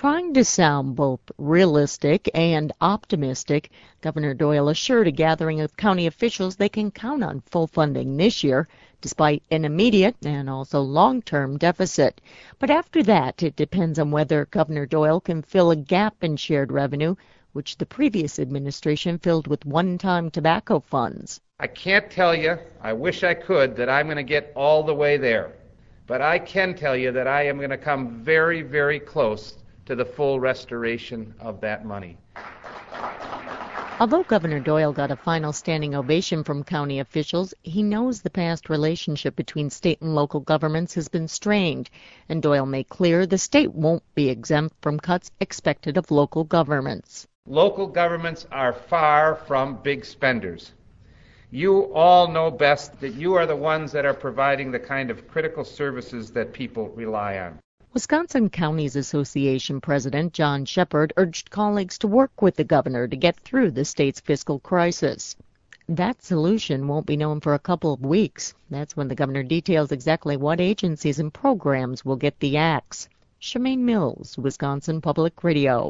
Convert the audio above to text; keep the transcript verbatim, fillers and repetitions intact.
Trying to sound both realistic and optimistic, Governor Doyle assured a gathering of county officials they can count on full funding this year, despite an immediate and also long-term deficit. But after that, it depends on whether Governor Doyle can fill a gap in shared revenue, which the previous administration filled with one-time tobacco funds. I can't tell you, I wish I could, that I'm going to get all the way there. But I can tell you that I am going to come very, very close to the full restoration of that money. Although Governor Doyle got a final standing ovation from county officials, he knows the past relationship between state and local governments has been strained, and Doyle made clear the state won't be exempt from cuts expected of local governments. Local governments are far from big spenders. You all know best that you are the ones that are providing the kind of critical services that people rely on. Wisconsin Counties Association President John Shepard urged colleagues to work with the governor to get through the state's fiscal crisis. That solution won't be known for a couple of weeks. That's when the governor details exactly what agencies and programs will get the axe. Shemaine Mills, Wisconsin Public Radio.